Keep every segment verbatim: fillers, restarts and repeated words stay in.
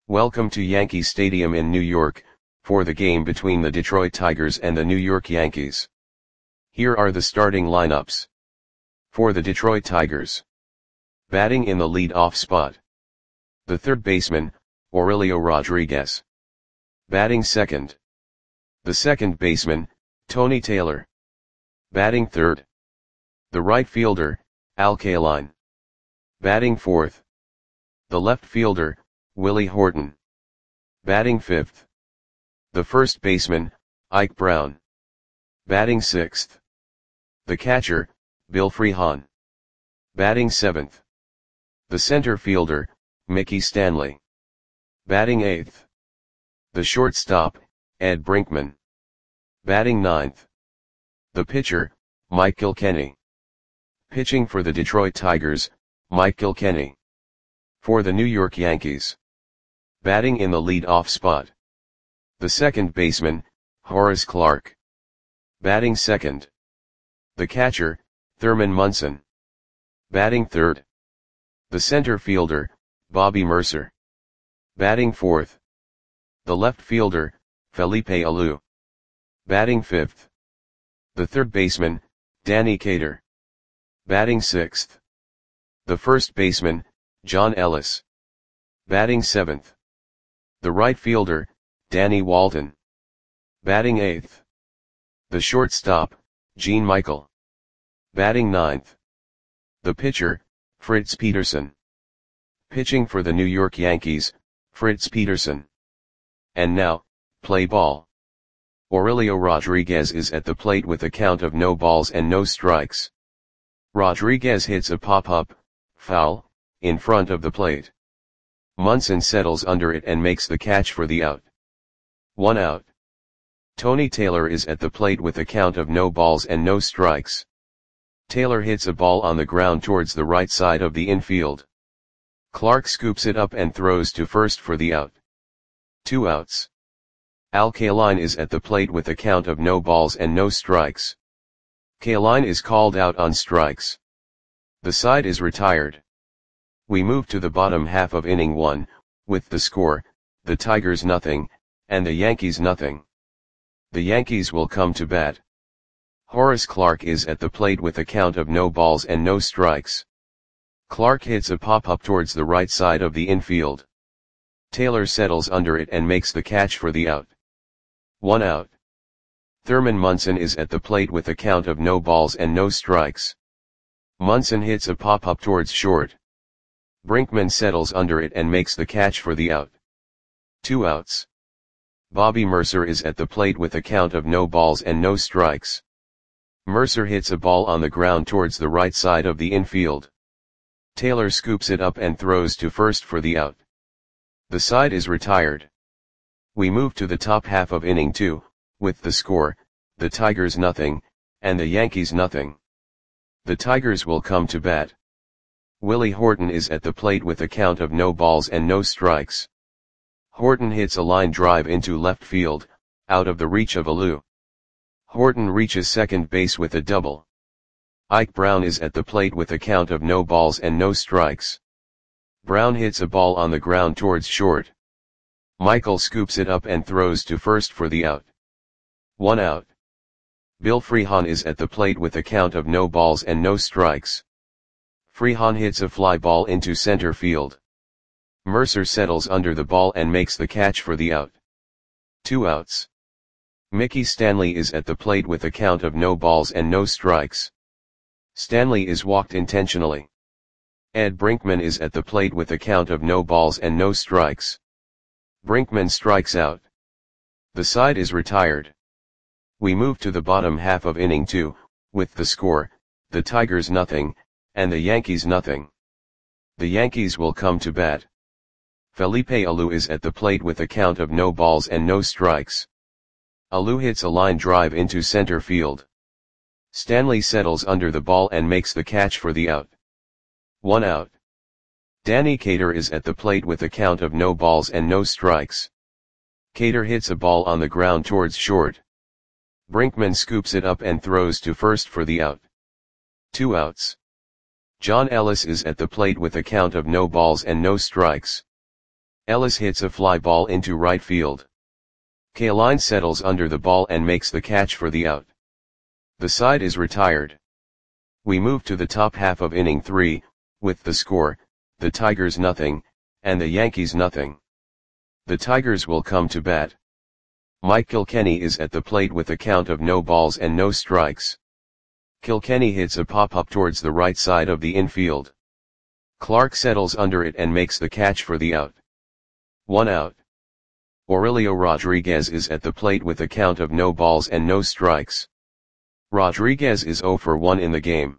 Welcome to Yankee Stadium in New York, for the game between the Detroit Tigers and the New York Yankees. Here are the starting lineups. For the Detroit Tigers. Batting in the lead-off spot. The third baseman, Aurelio Rodriguez. Batting second. The second baseman, Tony Taylor. Batting third. The right fielder, Al Kaline. Batting fourth. The left fielder, Willie Horton. Batting fifth. The first baseman, Ike Brown. Batting sixth. The catcher, Bill Freehan. Batting seventh. The center fielder, Mickey Stanley. Batting eighth. The shortstop, Ed Brinkman. Batting ninth. The pitcher, Mike Kilkenny. Pitching for the Detroit Tigers, Mike Kilkenny. For the New York Yankees. Batting in the lead-off spot. The second baseman, Horace Clarke. Batting second. The catcher, Thurman Munson. Batting third. The center fielder, Bobby Murcer. Batting fourth. The left fielder, Felipe Alou. Batting fifth. The third baseman, Danny Cater. Batting sixth. The first baseman, John Ellis. Batting seventh. The right fielder, Danny Walton. Batting eighth. The shortstop, Gene Michael. Batting ninth. The pitcher, Fritz Peterson. Pitching for the New York Yankees, Fritz Peterson. And now, play ball. Aurelio Rodriguez is at the plate with a count of no balls and no strikes. Rodriguez hits a pop-up, foul, in front of the plate. Munson settles under it and makes the catch for the out. One out. Tony Taylor is at the plate with a count of no balls and no strikes. Taylor hits a ball on the ground towards the right side of the infield. Clarke scoops it up and throws to first for the out. Two outs. Al Kaline is at the plate with a count of no balls and no strikes. Kaline is called out on strikes. The side is retired. We move to the bottom half of inning one, with the score, the Tigers nothing, and the Yankees nothing. The Yankees will come to bat. Horace Clarke is at the plate with a count of no balls and no strikes. Clarke hits a pop-up towards the right side of the infield. Taylor settles under it and makes the catch for the out. One out. Thurman Munson is at the plate with a count of no balls and no strikes. Munson hits a pop-up towards short. Brinkman settles under it and makes the catch for the out. Two outs. Bobby Murcer is at the plate with a count of no balls and no strikes. Murcer hits a ball on the ground towards the right side of the infield. Taylor scoops it up and throws to first for the out. The side is retired. We move to the top half of inning two, with the score, the Tigers nothing, and the Yankees nothing. The Tigers will come to bat. Willie Horton is at the plate with a count of no balls and no strikes. Horton hits a line drive into left field, out of the reach of Alou. Horton reaches second base with a double. Ike Brown is at the plate with a count of no balls and no strikes. Brown hits a ball on the ground towards short. Michael scoops it up and throws to first for the out. One out. Bill Freehan is at the plate with a count of no balls and no strikes. Freehan hits a fly ball into center field. Murcer settles under the ball and makes the catch for the out. Two outs. Mickey Stanley is at the plate with a count of no balls and no strikes. Stanley is walked intentionally. Ed Brinkman is at the plate with a count of no balls and no strikes. Brinkman strikes out. The side is retired. We move to the bottom half of inning two, with the score, the Tigers nothing, and the Yankees nothing. The Yankees will come to bat. Felipe Alou is at the plate with a count of no balls and no strikes. Alou hits a line drive into center field. Stanley settles under the ball and makes the catch for the out. One out. Danny Cater is at the plate with a count of no balls and no strikes. Cater hits a ball on the ground towards short. Brinkman scoops it up and throws to first for the out. Two outs. John Ellis is at the plate with a count of no balls and no strikes. Ellis hits a fly ball into right field. Kaline settles under the ball and makes the catch for the out. The side is retired. We move to the top half of inning three, with the score, the Tigers nothing, and the Yankees nothing. The Tigers will come to bat. Mike Kilkenny is at the plate with a count of no balls and no strikes. Kilkenny hits a pop-up towards the right side of the infield. Clark settles under it and makes the catch for the out. One out. Aurelio Rodriguez is at the plate with a count of no balls and no strikes. Rodriguez is zero for one in the game.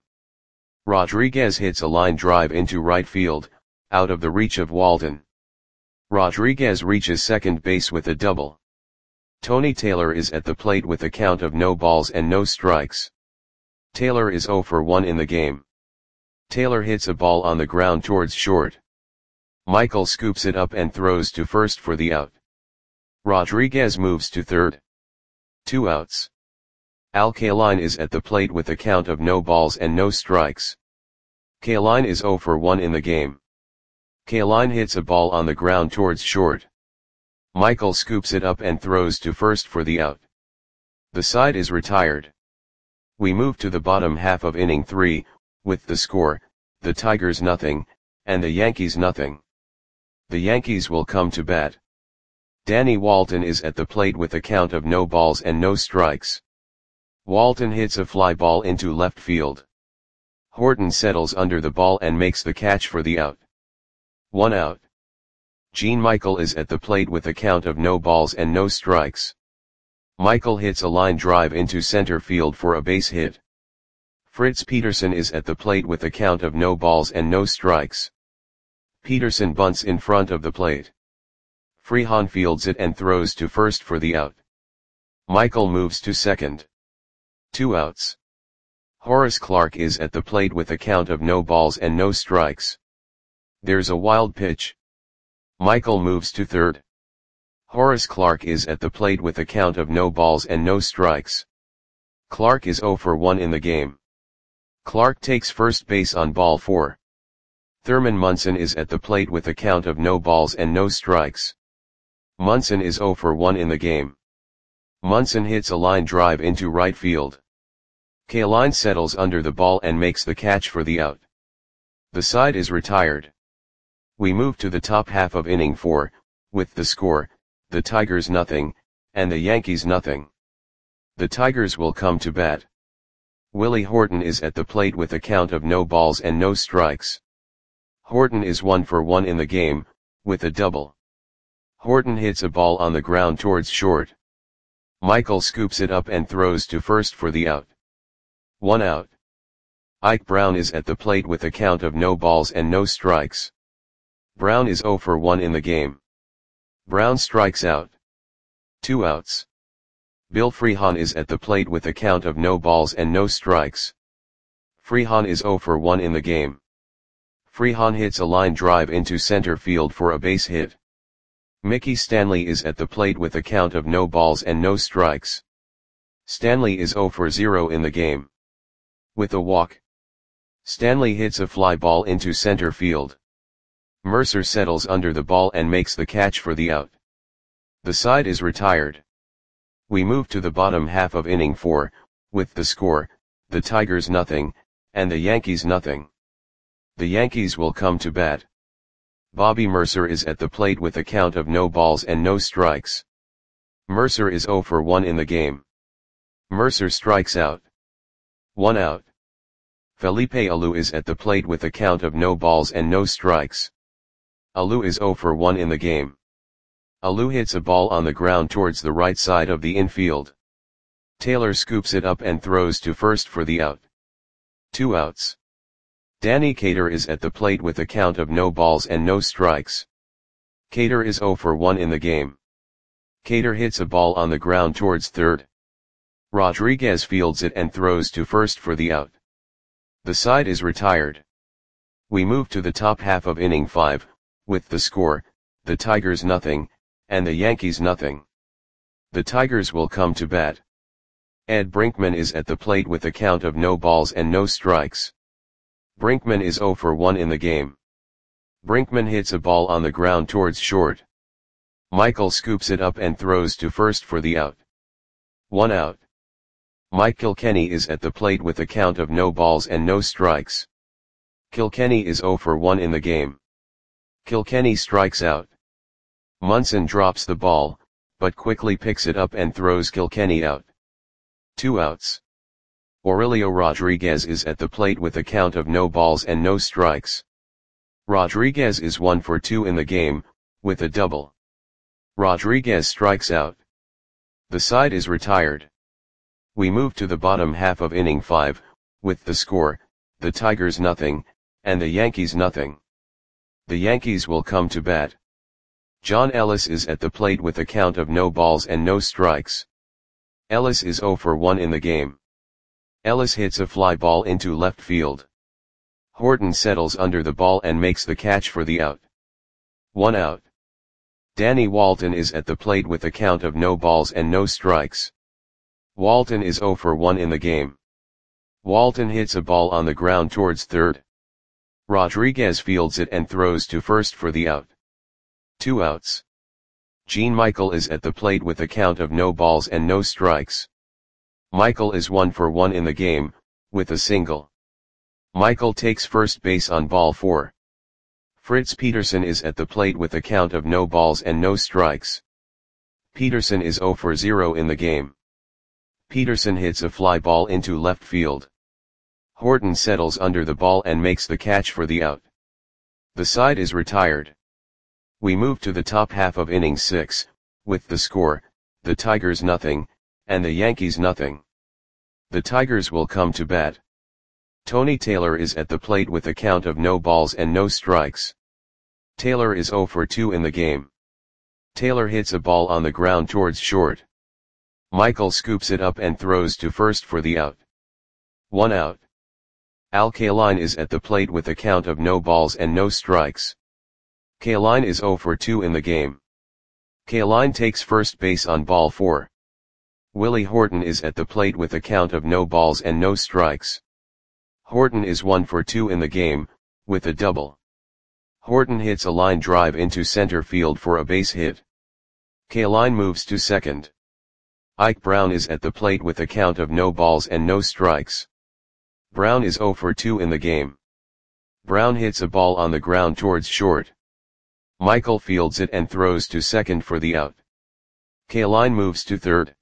Rodriguez hits a line drive into right field, out of the reach of Walden. Rodriguez reaches second base with a double. Tony Taylor is at the plate with a count of no balls and no strikes. Taylor is zero for one in the game. Taylor hits a ball on the ground towards short. Michael scoops it up and throws to first for the out. Rodriguez moves to third. Two outs. Al Kaline is at the plate with a count of no balls and no strikes. Kaline is zero for one in the game. Kaline hits a ball on the ground towards short. Michael scoops it up and throws to first for the out. The side is retired. We move to the bottom half of inning three, with the score, the Tigers nothing, and the Yankees nothing. The Yankees will come to bat. Danny Walton is at the plate with a count of no balls and no strikes. Walton hits a fly ball into left field. Horton settles under the ball and makes the catch for the out. One out. Gene Michael is at the plate with a count of no balls and no strikes. Michael hits a line drive into center field for a base hit. Fritz Peterson is at the plate with a count of no balls and no strikes. Peterson bunts in front of the plate. Freehan fields it and throws to first for the out. Michael moves to second. Two outs. Horace Clarke is at the plate with a count of no balls and no strikes. There's a wild pitch. Michael moves to third. Horace Clarke is at the plate with a count of no balls and no strikes. Clarke is zero for one in the game. Clarke takes first base on ball four. Thurman Munson is at the plate with a count of no balls and no strikes. Munson is zero for one in the game. Munson hits a line drive into right field. Kaline settles under the ball and makes the catch for the out. The side is retired. We move to the top half of inning four, with the score, the Tigers nothing, and the Yankees nothing. The Tigers will come to bat. Willie Horton is at the plate with a count of no balls and no strikes. Horton is one for one in the game, with a double. Horton hits a ball on the ground towards short. Michael scoops it up and throws to first for the out. One out. Ike Brown is at the plate with a count of no balls and no strikes. Brown is zero for one in the game. Brown strikes out. Two outs. Bill Freehan is at the plate with a count of no balls and no strikes. Freehan is zero for one in the game. Freehan hits a line drive into center field for a base hit. Mickey Stanley is at the plate with a count of no balls and no strikes. Stanley is zero for zero in the game. With a walk. Stanley hits a fly ball into center field. Mercer settles under the ball and makes the catch for the out. The side is retired. We move to the bottom half of inning four, with the score, the Tigers nothing, and the Yankees nothing. The Yankees will come to bat. Bobby Mercer is at the plate with a count of no balls and no strikes. Mercer is zero for one in the game. Mercer strikes out. One out. Felipe Alou is at the plate with a count of no balls and no strikes. Alou is zero for one in the game. Alou hits a ball on the ground towards the right side of the infield. Taylor scoops it up and throws to first for the out. Two outs. Danny Cater is at the plate with a count of no balls and no strikes. Cater is zero for one in the game. Cater hits a ball on the ground towards third. Rodriguez fields it and throws to first for the out. The side is retired. We move to the top half of inning five, with the score, the Tigers nothing, and the Yankees nothing. The Tigers will come to bat. Ed Brinkman is at the plate with a count of no balls and no strikes. Brinkman is zero for one in the game. Brinkman hits a ball on the ground towards short. Michael scoops it up and throws to first for the out. One out. Mike Kilkenny is at the plate with a count of no balls and no strikes. Kilkenny is zero for one in the game. Kilkenny strikes out. Munson drops the ball, but quickly picks it up and throws Kilkenny out. Two outs. Aurelio Rodriguez is at the plate with a count of no balls and no strikes. Rodriguez is one for two in the game, with a double. Rodriguez strikes out. The side is retired. We move to the bottom half of inning five, with the score, the Tigers nothing, and the Yankees nothing. The Yankees will come to bat. John Ellis is at the plate with a count of no balls and no strikes. Ellis is zero for one in the game. Ellis hits a fly ball into left field. Horton settles under the ball and makes the catch for the out. One out. Danny Walton is at the plate with a count of no balls and no strikes. Walton is zero for one in the game. Walton hits a ball on the ground towards third. Rodriguez fields it and throws to first for the out. Two outs. Gene Michael is at the plate with a count of no balls and no strikes. Michael is one for one in the game, with a single. Michael takes first base on ball four. Fritz Peterson is at the plate with a count of no balls and no strikes. Peterson is zero for zero in the game. Peterson hits a fly ball into left field. Horton settles under the ball and makes the catch for the out. The side is retired. We move to the top half of inning six, with the score, the Tigers nothing, and the Yankees nothing. The Tigers will come to bat. Tony Taylor is at the plate with a count of no balls and no strikes. Taylor is zero for two in the game. Taylor hits a ball on the ground towards short. Michael scoops it up and throws to first for the out. One out. Al Kaline is at the plate with a count of no balls and no strikes. Kaline is zero for two in the game. Kaline takes first base on ball four. Willie Horton is at the plate with a count of no balls and no strikes. Horton is one for two in the game, with a double. Horton hits a line drive into center field for a base hit. Kaline moves to second. Ike Brown is at the plate with a count of no balls and no strikes. Brown is zero for two in the game. Brown hits a ball on the ground towards short. Michael fields it and throws to second for the out. Kaline moves to third.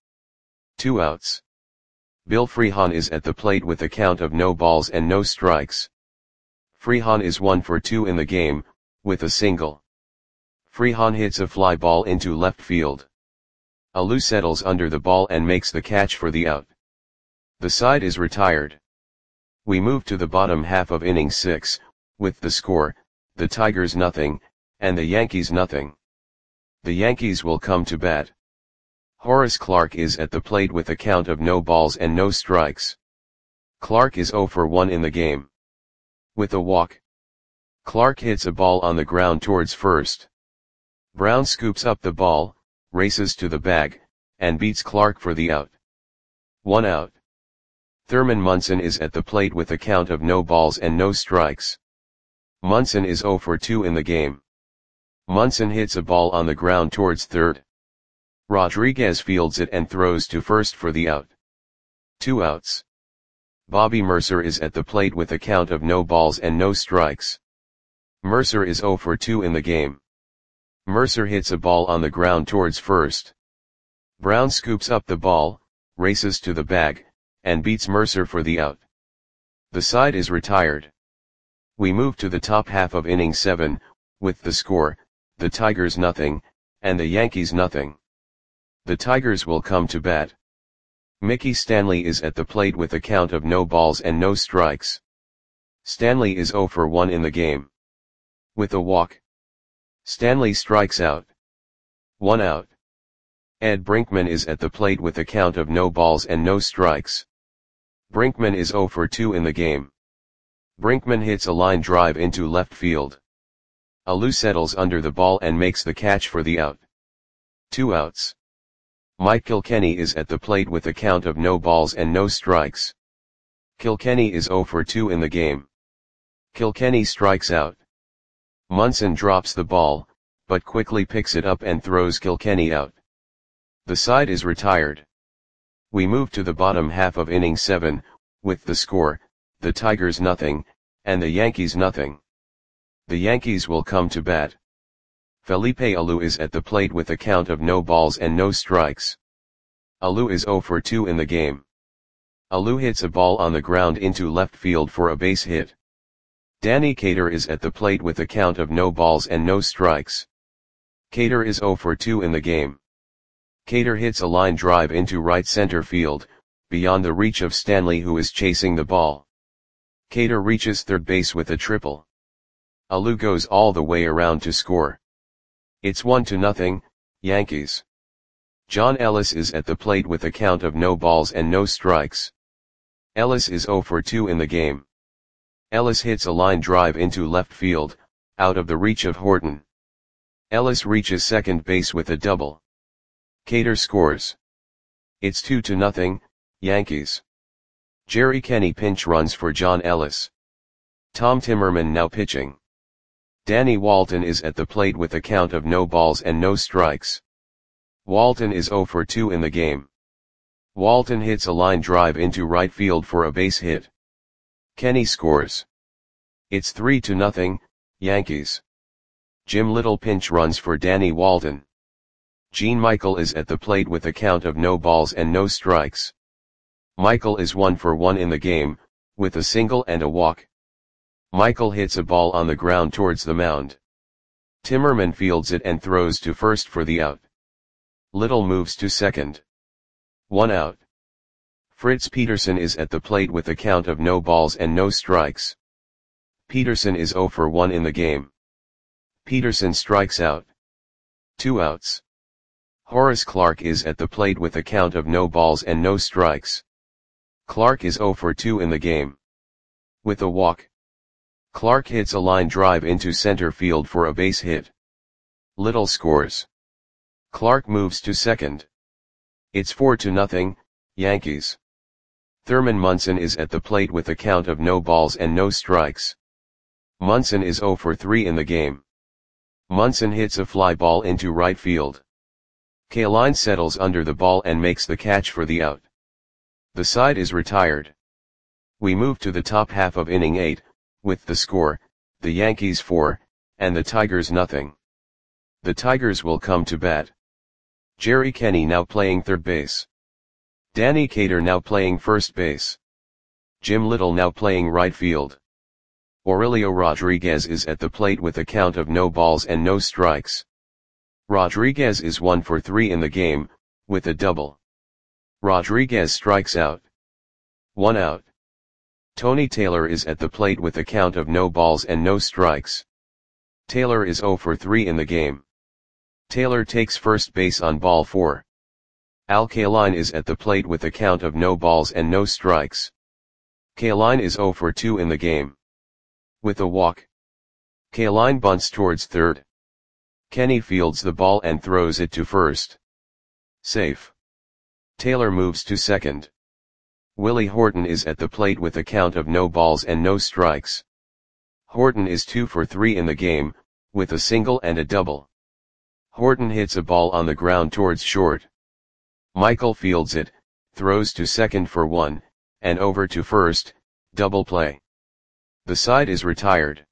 Two outs. Bill Freehan is at the plate with a count of no balls and no strikes. Freehan is one for two in the game, with a single. Freehan hits a fly ball into left field. Alou settles under the ball and makes the catch for the out. The side is retired. We move to the bottom half of inning six, with the score, the Tigers nothing, and the Yankees nothing. The Yankees will come to bat. Horace Clarke is at the plate with a count of no balls and no strikes. Clarke is zero for one in the game. With a walk. Clarke hits a ball on the ground towards first. Brown scoops up the ball, races to the bag, and beats Clarke for the out. One out. Thurman Munson is at the plate with a count of no balls and no strikes. Munson is zero for two in the game. Munson hits a ball on the ground towards third. Rodriguez fields it and throws to first for the out. Two outs. Bobby Mercer is at the plate with a count of no balls and no strikes. Mercer is zero for two in the game. Mercer hits a ball on the ground towards first. Brown scoops up the ball, races to the bag, and beats Mercer for the out. The side is retired. We move to the top half of inning seven, with the score, the Tigers nothing, and the Yankees nothing. The Tigers will come to bat. Mickey Stanley is at the plate with a count of no balls and no strikes. Stanley is zero for one in the game. With a walk. Stanley strikes out. One out. Ed Brinkman is at the plate with a count of no balls and no strikes. Brinkman is zero for two in the game. Brinkman hits a line drive into left field. Alou settles under the ball and makes the catch for the out. Two outs. Mike Kilkenny is at the plate with a count of no balls and no strikes. Kilkenny is zero for two in the game. Kilkenny strikes out. Munson drops the ball, but quickly picks it up and throws Kilkenny out. The side is retired. We move to the bottom half of inning seven, with the score, the Tigers nothing, and the Yankees nothing. The Yankees will come to bat. Felipe Alou is at the plate with a count of no balls and no strikes. Alou is oh for two in the game. Alou hits a ball on the ground into left field for a base hit. Danny Cater is at the plate with a count of no balls and no strikes. Cater is oh for two in the game. Cater hits a line drive into right center field, beyond the reach of Stanley, who is chasing the ball. Cater reaches third base with a triple. Alou goes all the way around to score. It's one to nothing, Yankees. John Ellis is at the plate with a count of no balls and no strikes. Ellis is oh for two in the game. Ellis hits a line drive into left field, out of the reach of Horton. Ellis reaches second base with a double. Cater scores. It's two to nothing, Yankees. Jerry Kenny pinch runs for John Ellis. Tom Timmerman now pitching. Danny Walton is at the plate with a count of no balls and no strikes. Walton is oh for two in the game. Walton hits a line drive into right field for a base hit. Kenny scores. It's three to nothing, Yankees. Jim Little pinch runs for Danny Walton. Gene Michael is at the plate with a count of no balls and no strikes. Michael is one for one in the game, with a single and a walk. Michael hits a ball on the ground towards the mound. Timmerman fields it and throws to first for the out. Little moves to second. One out. Fritz Peterson is at the plate with a count of no balls and no strikes. Peterson is oh for one in the game. Peterson strikes out. Two outs. Horace Clarke is at the plate with a count of no balls and no strikes. Clarke is oh for two in the game. With a walk. Clarke hits a line drive into center field for a base hit. Little scores. Clarke moves to second. It's four to nothing, Yankees. Thurman Munson is at the plate with a count of no balls and no strikes. Munson is oh for three in the game. Munson hits a fly ball into right field. Kaline settles under the ball and makes the catch for the out. The side is retired. We move to the top half of inning eight, with the score, the Yankees four, and the Tigers nothing. The Tigers will come to bat. Jerry Kenny now playing third base. Danny Cater now playing first base. Jim Little now playing right field. Aurelio Rodriguez is at the plate with a count of no balls and no strikes. Rodriguez is one for three in the game, with a double. Rodriguez strikes out. One out. Tony Taylor is at the plate with a count of no balls and no strikes. Taylor is oh for three in the game. Taylor takes first base on ball four. Al Kaline is at the plate with a count of no balls and no strikes. Kaline is oh for two in the game. With a walk. Kaline bunts towards third. Kenny fields the ball and throws it to first. Safe. Taylor moves to second. Willie Horton is at the plate with a count of no balls and no strikes. Horton is two for three in the game, with a single and a double. Horton hits a ball on the ground towards short. Michael fields it, throws to second for one, and over to first, double play. The side is retired.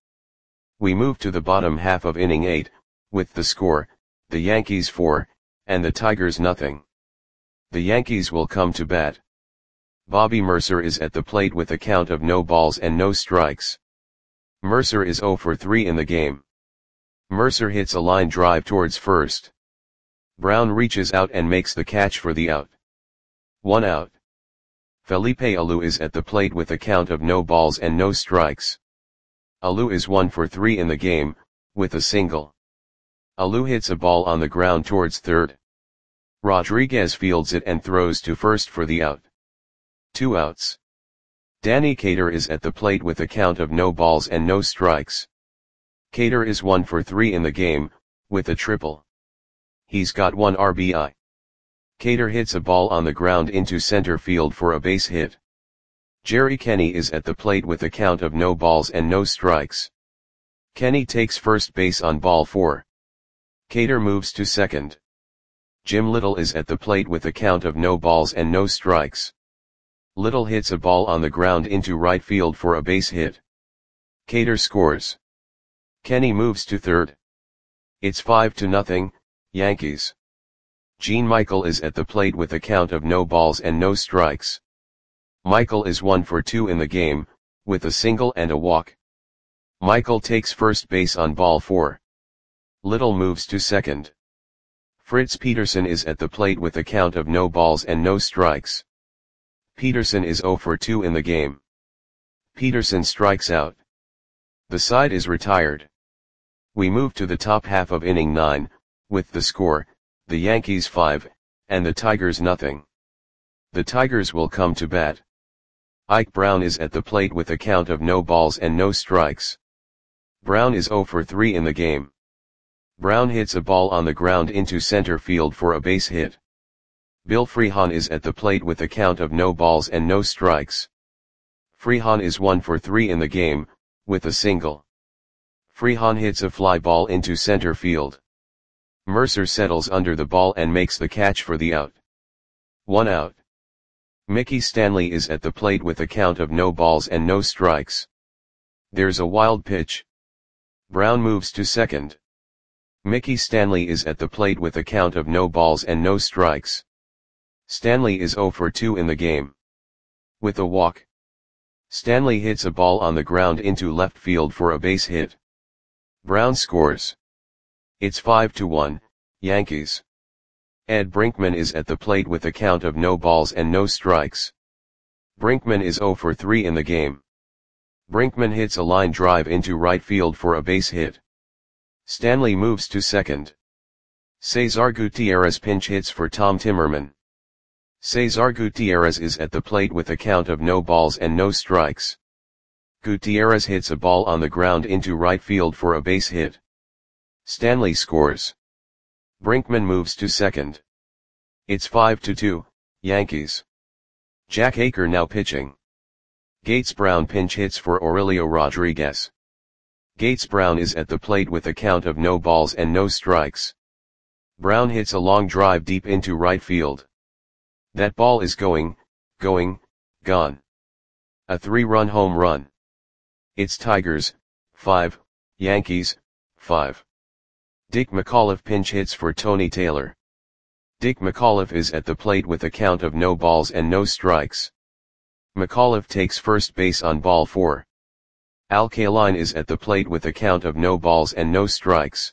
We move to the bottom half of inning eight, with the score, the Yankees four, and the Tigers nothing. The Yankees will come to bat. Bobby Mercer is at the plate with a count of no balls and no strikes. Mercer is oh for three in the game. Mercer hits a line drive towards first. Brown reaches out and makes the catch for the out. One out. Felipe Alou is at the plate with a count of no balls and no strikes. Alou is one for three in the game, with a single. Alou hits a ball on the ground towards third. Rodriguez fields it and throws to first for the out. Two outs. Danny Cater is at the plate with a count of no balls and no strikes. Cater is one for three in the game, with a triple. He's got one R B I. Cater hits a ball on the ground into center field for a base hit. Jerry Kenny is at the plate with a count of no balls and no strikes. Kenny takes first base on ball four. Cater moves to second. Jim Little is at the plate with a count of no balls and no strikes. Little hits a ball on the ground into right field for a base hit. Cater scores. Kenny moves to third. It's five to nothing, Yankees. Gene Michael is at the plate with a count of no balls and no strikes. Michael is one for two in the game, with a single and a walk. Michael takes first base on ball four. Little moves to second. Fritz Peterson is at the plate with a count of no balls and no strikes. Peterson is zero for two in the game. Peterson strikes out. The side is retired. We move to the top half of inning nine, with the score, the Yankees five, and the Tigers nothing. The Tigers will come to bat. Ike Brown is at the plate with a count of no balls and no strikes. Brown is zero for three in the game. Brown hits a ball on the ground into center field for a base hit. Bill Freehan is at the plate with a count of no balls and no strikes. Freehan is one for three in the game, with a single. Freehan hits a fly ball into center field. Mercer settles under the ball and makes the catch for the out. One out. Mickey Stanley is at the plate with a count of no balls and no strikes. There's a wild pitch. Brown moves to second. Mickey Stanley is at the plate with a count of no balls and no strikes. Stanley is zero for two in the game. With a walk. Stanley hits a ball on the ground into left field for a base hit. Brown scores. It's five to one, Yankees. Ed Brinkman is at the plate with a count of no balls and no strikes. Brinkman is zero for three in the game. Brinkman hits a line drive into right field for a base hit. Stanley moves to second. Cesar Gutierrez pinch hits for Tom Timmerman. Cesar Gutierrez is at the plate with a count of no balls and no strikes. Gutierrez hits a ball on the ground into right field for a base hit. Stanley scores. Brinkman moves to second. It's five to two, Yankees. Jack Aker now pitching. Gates Brown pinch hits for Aurelio Rodriguez. Gates Brown is at the plate with a count of no balls and no strikes. Brown hits a long drive deep into right field. That ball is going, going, gone. A three-run home run. It's Tigers, five, Yankees, five. Dick McAuliffe pinch hits for Tony Taylor. Dick McAuliffe is at the plate with a count of no balls and no strikes. McAuliffe takes first base on ball four. Al Kaline is at the plate with a count of no balls and no strikes.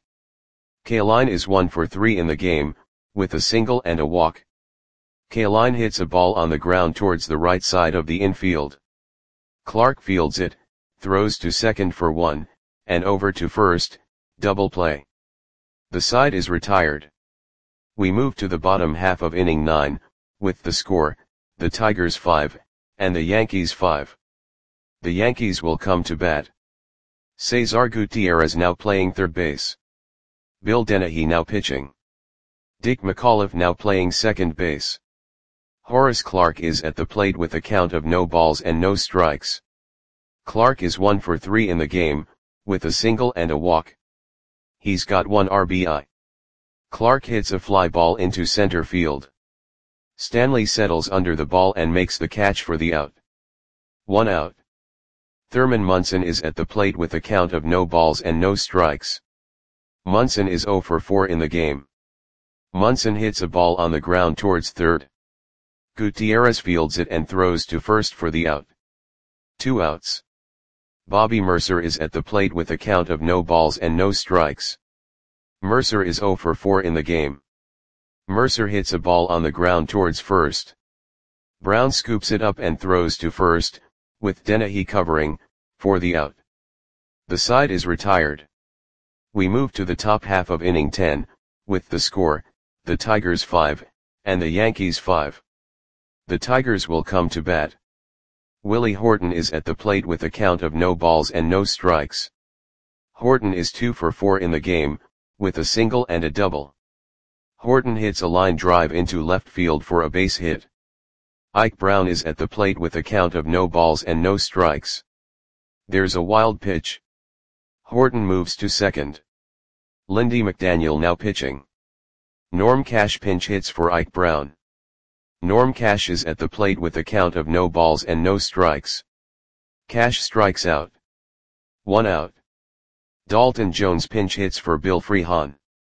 Kaline is one for three in the game, with a single and a walk. Kaline hits a ball on the ground towards the right side of the infield. Clark fields it, throws to second for one, and over to first, double play. The side is retired. We move to the bottom half of inning nine, with the score, the Tigers five, and the Yankees five. The Yankees will come to bat. Cesar Gutierrez now playing third base. Bill Dennehy now pitching. Dick McAuliffe now playing second base. Horace Clarke is at the plate with a count of no balls and no strikes. Clarke is one for three in the game, with a single and a walk. He's got one R B I. Clarke hits a fly ball into center field. Stanley settles under the ball and makes the catch for the out. One out. Thurman Munson is at the plate with a count of no balls and no strikes. Munson is zero for four in the game. Munson hits a ball on the ground towards third. Gutierrez fields it and throws to first for the out. Two outs. Bobby Mercer is at the plate with a count of no balls and no strikes. Mercer is zero for four in the game. Mercer hits a ball on the ground towards first. Brown scoops it up and throws to first, with Dennehy covering, for the out. The side is retired. We move to the top half of inning ten, with the score, the Tigers five, and the Yankees five. The Tigers will come to bat. Willie Horton is at the plate with a count of no balls and no strikes. Horton is two for four in the game, with a single and a double. Horton hits a line drive into left field for a base hit. Ike Brown is at the plate with a count of no balls and no strikes. There's a wild pitch. Horton moves to second. Lindy McDaniel now pitching. Norm Cash pinch hits for Ike Brown. Norm Cash is at the plate with a count of no balls and no strikes. Cash strikes out. One out. Dalton Jones pinch hits for Bill Freehan.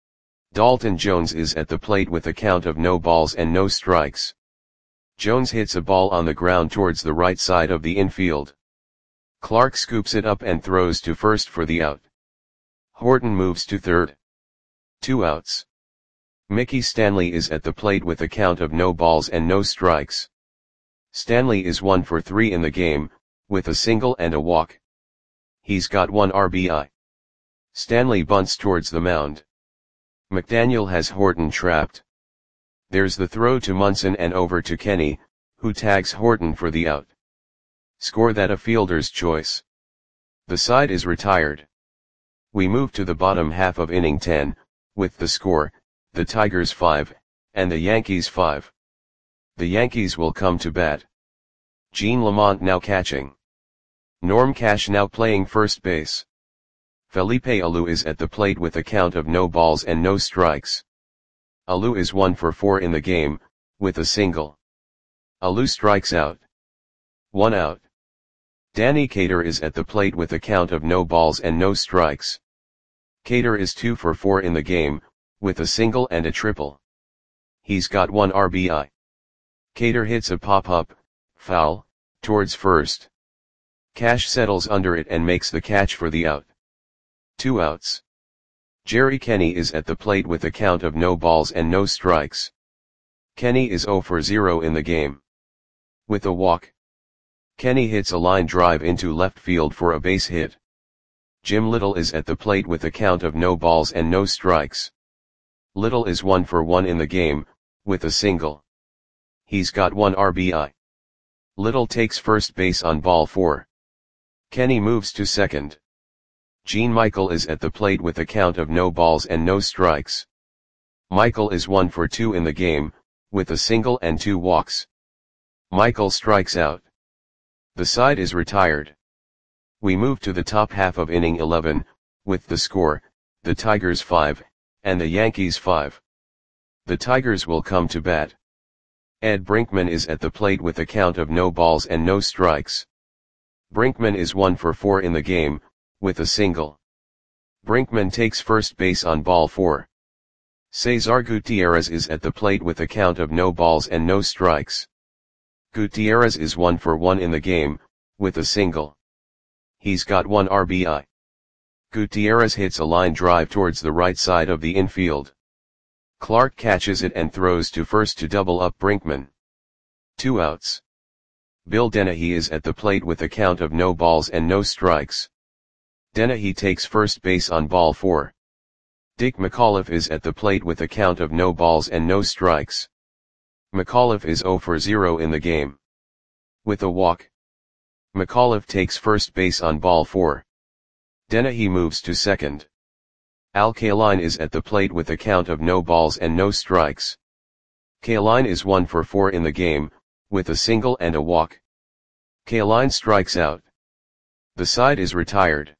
Dalton Jones is at the plate with a count of no balls and no strikes. Jones hits a ball on the ground towards the right side of the infield. Clark scoops it up and throws to first for the out. Horton moves to third. Two outs. Mickey Stanley is at the plate with a count of no balls and no strikes. Stanley is one for three in the game, with a single and a walk. He's got one R B I. Stanley bunts towards the mound. McDaniel has Horton trapped. There's the throw to Munson and over to Kenny, who tags Horton for the out. Score that a fielder's choice. The side is retired. We move to the bottom half of inning ten, with the score, the Tigers five, and the Yankees five. The Yankees will come to bat. Gene Lamont now catching. Norm Cash now playing first base. Felipe Alou is at the plate with a count of no balls and no strikes. Alou is one for four in the game, with a single. Alou strikes out. One out. Danny Cater is at the plate with a count of no balls and no strikes. Cater is two for four in the game, with a single and a triple. He's got one R B I. Cater hits a pop-up, foul, towards first. Cash settles under it and makes the catch for the out. Two outs. Jerry Kenny is at the plate with a count of no balls and no strikes. Kenny is zero for zero in the game. With a walk. Kenny hits a line drive into left field for a base hit. Jim Little is at the plate with a count of no balls and no strikes. Little is one for one in the game, with a single. He's got one R B I. Little takes first base on ball four. Kenny moves to second. Gene Michael is at the plate with a count of no balls and no strikes. Michael is one for two in the game, with a single and two walks. Michael strikes out. The side is retired. We move to the top half of inning eleven, with the score, the Tigers five, and the Yankees five. The Tigers will come to bat. Ed Brinkman is at the plate with a count of no balls and no strikes. Brinkman is one for four in the game, with a single. Brinkman takes first base on ball four. Cesar Gutierrez is at the plate with a count of no balls and no strikes. Gutierrez is one for one in the game, with a single. He's got one R B I. Gutierrez hits a line drive towards the right side of the infield. Clark catches it and throws to first to double up Brinkman. Two outs. Bill Dennehy is at the plate with a count of no balls and no strikes. Dennehy takes first base on ball four. Dick McAuliffe is at the plate with a count of no balls and no strikes. McAuliffe is zero for zero in the game. With a walk. McAuliffe takes first base on ball four. Dennehy moves to second. Al Kaline is at the plate with a count of no balls and no strikes. Kaline is one for four in the game, with a single and a walk. Kaline strikes out. The side is retired.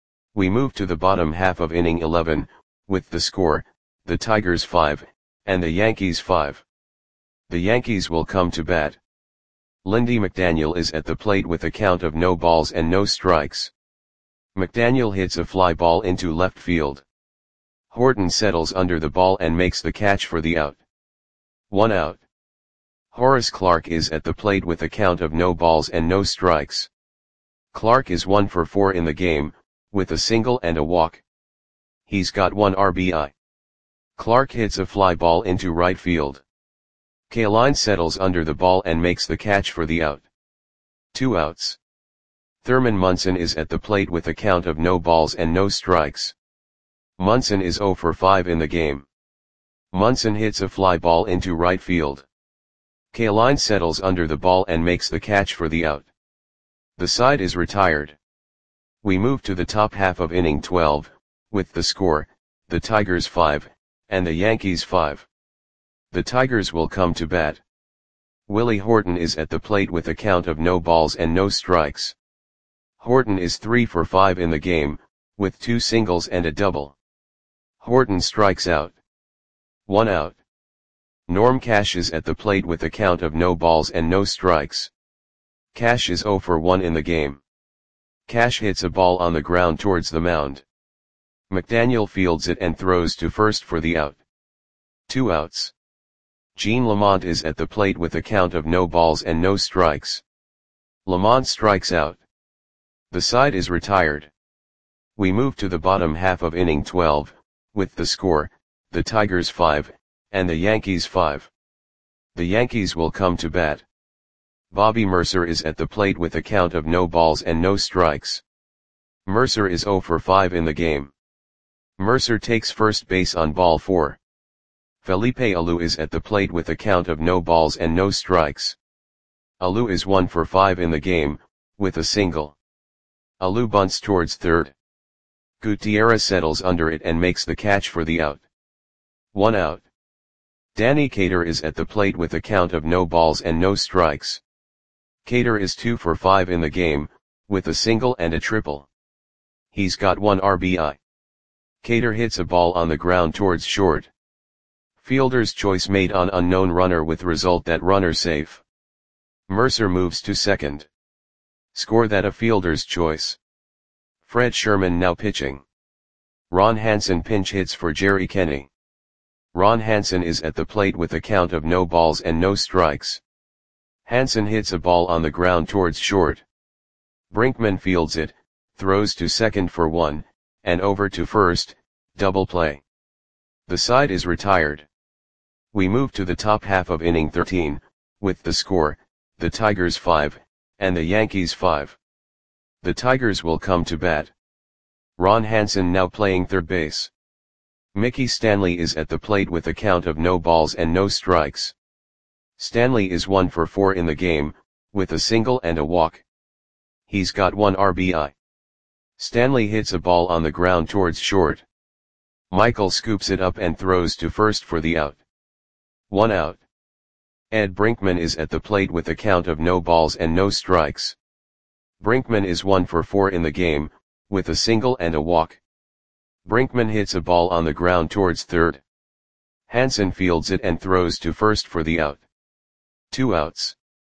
We move to the bottom half of inning eleven, with the score, the Tigers five, and the Yankees five. The Yankees will come to bat. Lindy McDaniel is at the plate with a count of no balls and no strikes. McDaniel hits a fly ball into left field. Horton settles under the ball and makes the catch for the out. One out. Horace Clarke is at the plate with a count of no balls and no strikes. Clarke is one for four in the game, with a single and a walk. He's got one R B I. Clarke hits a fly ball into right field. Kaline settles under the ball and makes the catch for the out. Two outs. Thurman Munson is at the plate with a count of no balls and no strikes. Munson is zero for five in the game. Munson hits a fly ball into right field. Kaline settles under the ball and makes the catch for the out. The side is retired. We move to the top half of inning twelve, with the score, the Tigers five, and the Yankees five. The Tigers will come to bat. Willie Horton is at the plate with a count of no balls and no strikes. Horton is three for five in the game, with two singles and a double. Horton strikes out. One out. Norm Cash is at the plate with a count of no balls and no strikes. Cash is zero for one in the game. Cash hits a ball on the ground towards the mound. McDaniel fields it and throws to first for the out. Two outs. Gene Lamont is at the plate with a count of no balls and no strikes. Lamont strikes out. The side is retired. We move to the bottom half of inning twelve, with the score, the Tigers five, and the Yankees five. The Yankees will come to bat. Bobby Mercer is at the plate with a count of no balls and no strikes. Mercer is zero for five in the game. Mercer takes first base on ball four. Felipe Alou is at the plate with a count of no balls and no strikes. Alou is one for five in the game, with a single. Alou bunts towards third. Gutierrez settles under it and makes the catch for the out. One out. Danny Cater is at the plate with a count of no balls and no strikes. Cater is two for five in the game, with a single and a triple. He's got one R B I. Cater hits a ball on the ground towards short. Fielder's choice made on unknown runner with result that runner safe. Mercer moves to second. Score that a fielder's choice. Fred Sherman now pitching. Ron Hansen pinch hits for Jerry Kenny. Ron Hansen is at the plate with a count of no balls and no strikes. Hansen hits a ball on the ground towards short. Brinkman fields it, throws to second for one, and over to first, double play. The side is retired. We move to the top half of inning thirteen, with the score, the Tigers five, and the Yankees five. The Tigers will come to bat. Ron Hansen now playing third base. Mickey Stanley is at the plate with a count of no balls and no strikes. Stanley is one for four in the game, with a single and a walk. He's got one R B I. Stanley hits a ball on the ground towards short. Michael scoops it up and throws to first for the out. One out. Ed Brinkman is at the plate with a count of no balls and no strikes. Brinkman is one for four in the game, with a single and a walk. Brinkman hits a ball on the ground towards third. Hansen fields it and throws to first for the out. Two outs.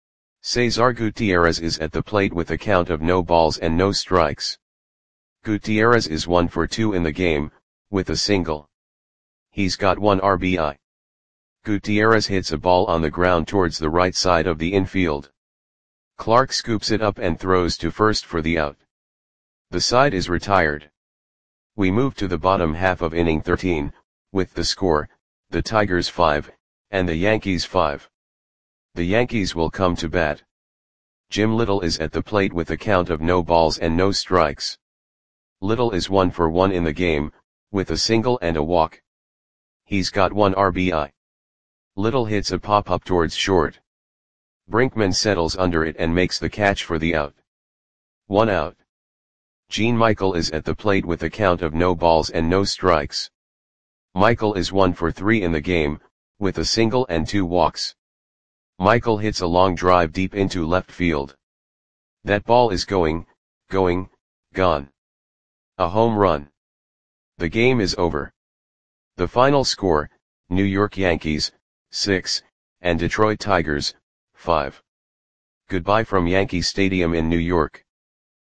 Cesar Gutierrez is at the plate with a count of no balls and no strikes. Gutierrez is one for two in the game, with a single. He's got one R B I. Gutierrez hits a ball on the ground towards the right side of the infield. Clark scoops it up and throws to first for the out. The side is retired. We move to the bottom half of inning thirteen, with the score, the Tigers five, and the Yankees five. The Yankees will come to bat. Jim Little is at the plate with a count of no balls and no strikes. Little is one for one in the game, with a single and a walk. He's got one R B I. Little hits a pop-up towards short. Brinkman settles under it and makes the catch for the out. One out. Gene Michael is at the plate with a count of no balls and no strikes. Michael is one for three in the game, with a single and two walks. Michael hits a long drive deep into left field. That ball is going, going, gone. A home run. The game is over. The final score, New York Yankees, six, and Detroit Tigers, five. Goodbye from Yankee Stadium in New York.